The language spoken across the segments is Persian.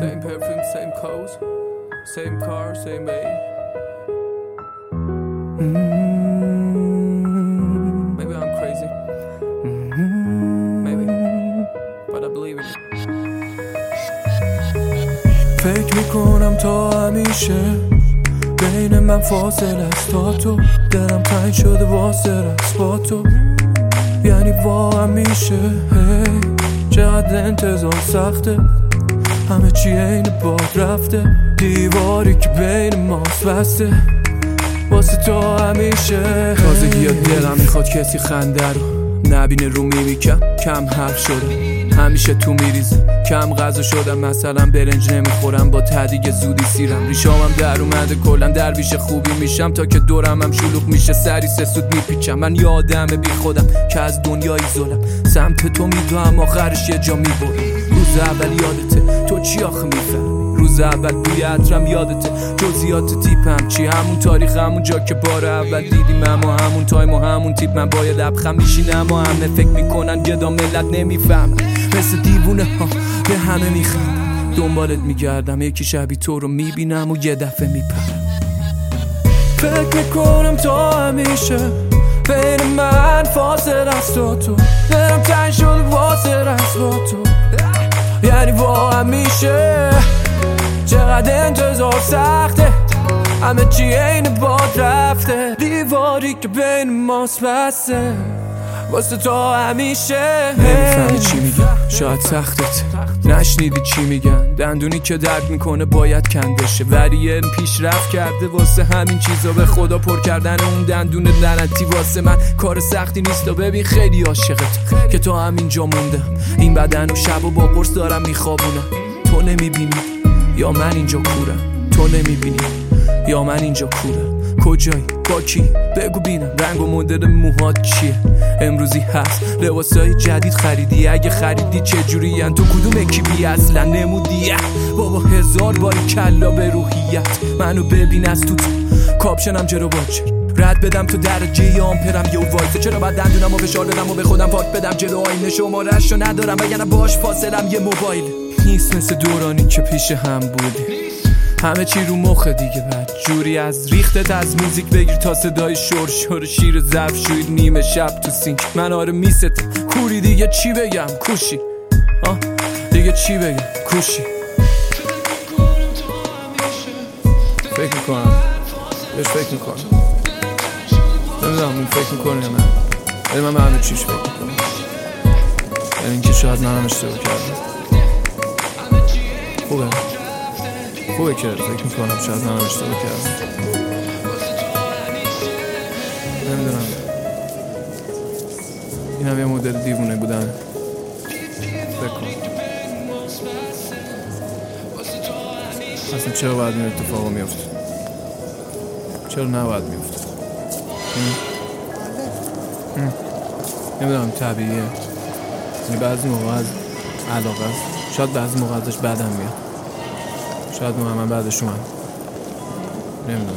Same perfume, same clothes, same car, same baby. Maybe I'm crazy. Maybe, but I believe in it. فکر میکنم تا همیشه بین من فاصله است تا تو، دلم تنگ شده واسه رقص با تو، یعنی با همیشه. چقدر انتظار سخته، همه چی عین باد رفته، دیواری که بین ماست بسته واسه تو همیشه. تازگی ها دلم میخواد کسی خنده رو نبینه، رو میمیکم کم حرف شده، همیشه تو میریزم کم غذا شدم، مثلا برنج نمیخورم با تدیگ زودی سیرم، ریشامم در اومده کلم درویش خوبی میشم، تا که دورم هم شلوغ میشه سری سسود میپیچم. من یه آدم بی خودم که از دنیای ظلم سمت تو میدوام، آخرش یه جا میبرم. روز اول یادته تو چی آخه میفهم، روز اول بوی عطرم یادته، جزئیات تیپم چی، همون تاریخ همون جا که بار اول دیدیم، اما همون تایم و همون تیپ. من باید لبخند میشینم اما همه فکر میکنن گدا ملت نمیفهمن، مثل دیوونه ها به همه میخندم، دنبالت میگردم یکی شبیه تو رو میبینم و یه دفعه میپرم. فکر میکنم تا همیشه بین من فاصله است و تو، دلم تنگ شده واسه رقص با تو، یعنی با همیشه. چقدر انتظار سخته، همه چی عین باد رفته، دیواری که بین ماست بسته واسه تو همیشه. نمیفهمی چی میگم، شاید سختت نشنیدی چی میگن، دندونی که درد میکنه باید کندشه، ولی این پیشرفت کرده واسه همین چیزا، به خدا پر کردن اون دندون لعنتی واسه من کار سختی نیست. و ببین خیلی عاشقت که تو همینجا موندم، این بدن و شب و با قرص دارم میخوابونم، تو نمیبینی یا من اینجا کورم، تو نمیبینی یا من اینجا کورم. کجایی با کی بگو بینم، رنگ و مدل موهات چیه، امروزی هست لباسای جدید خریدی، اگه خریدی چجوری ان، تو کدوم اکیپی اصلا نمودی بابا، هزار بار کلا به روحیت منو ببین از تو کاپشنم جلو باچر رد بدم تو درجه یا آمپرم یه وایسه، چرا باید دندونم و فشار بدم و به خودم پاک بدم جلو آینه، شماره‌شو ندارم وگرنه باش فاصلم یه موبایل نیست، مثل دورانی که پیش هم بودی، همه چی رو مخه دیگه، بعد جوری از ریختت از موزیک بگیر تا صدای شور شیر ظرف شوید نیمه شب تو سینک، من آره میست کوری دیگه چی بگم کوشی، دیگه چی بگم کوشی. فکر میکنم بهش فکر میکنم، نمیدونم اون فکر میکنه یا نه، ولی من به همه چیش فکر میکنم، یعنی اینکه شاید منم اشتباه کردم. خوبه که فکر میکنم شاید منم اشتباه کردم، نمیدونم، این هم یه مدل دیوونه بودن. فکر کن اصلا چرا باید این اتفاقا میفته، چرا نباید میفته، نمیدونم طبیعیه، یعنی بعضی موقع از علاقه است، شاید بعضی موقع ازش بدم میاد، شاید من بعدش اومد، نمیدونم.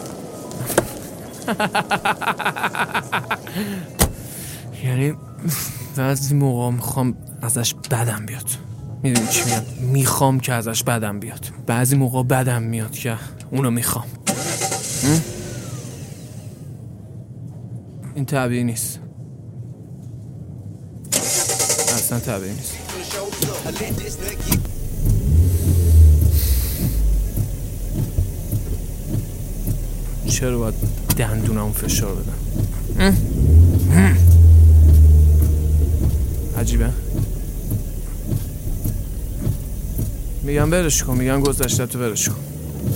یعنی بعضی موقع میخوام ازش بدم بیاد، میدونی چی میگم، میخوام که ازش بدم بیاد، بعضی موقع بدم میاد که اونو میخوام. این طبیعی نیست، اصلا طبیعی نیست. چرا باید دندونمو فشار بدم؟ عجیبه. میگم برش کن، میگم گذشته تو برش کن.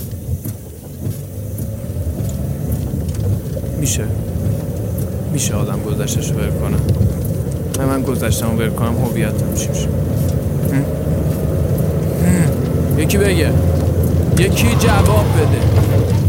میشه آدم گذشتهشو ول کنه، من گذشتهمو ول کنم هویتم چی میشه؟ یکی بگه، یکی جواب بده.